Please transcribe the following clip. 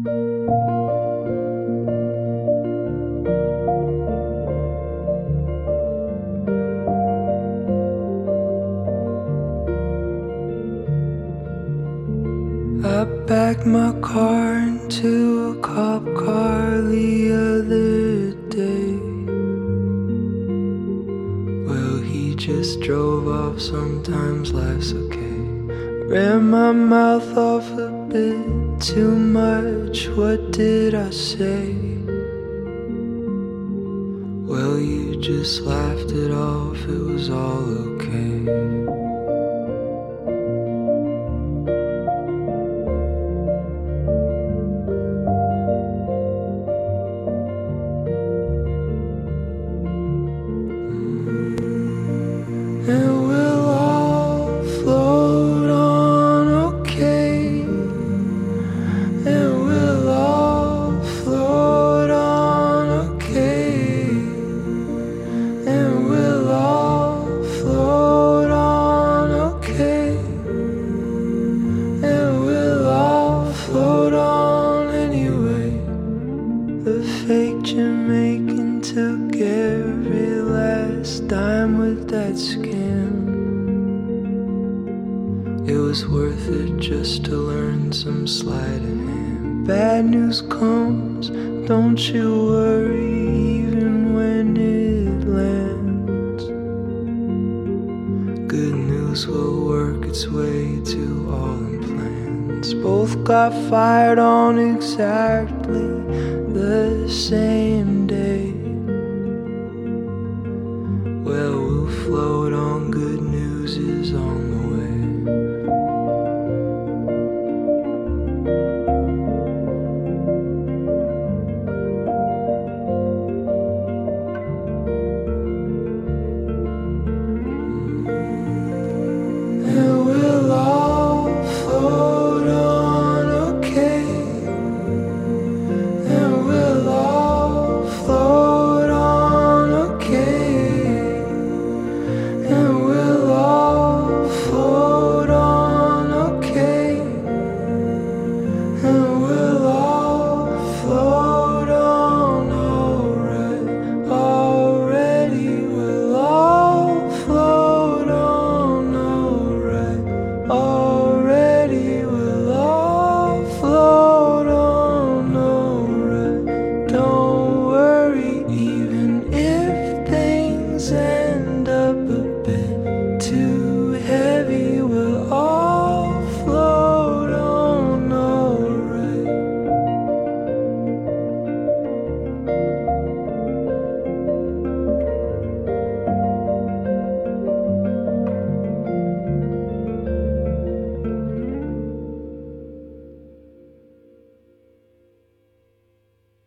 I backed my car into a cop car the other day. Well, he just drove off, sometimes life's okay. Ran my mouth off a bit too much, what did I say? Well, you just laughed it off, it was all okay. And we'll all float on okay. And we'll all float on okay. And we'll all float on okay. And we'll all float on anyway. The fake Jamaican took every last dime with that scam. It was worth it just to learn some sleight of hand. Bad news comes, don't you worry, even when it lands. Good news will work its way to all in plans. Both got fired on exactly the same day. Well, we'll float on, good news is on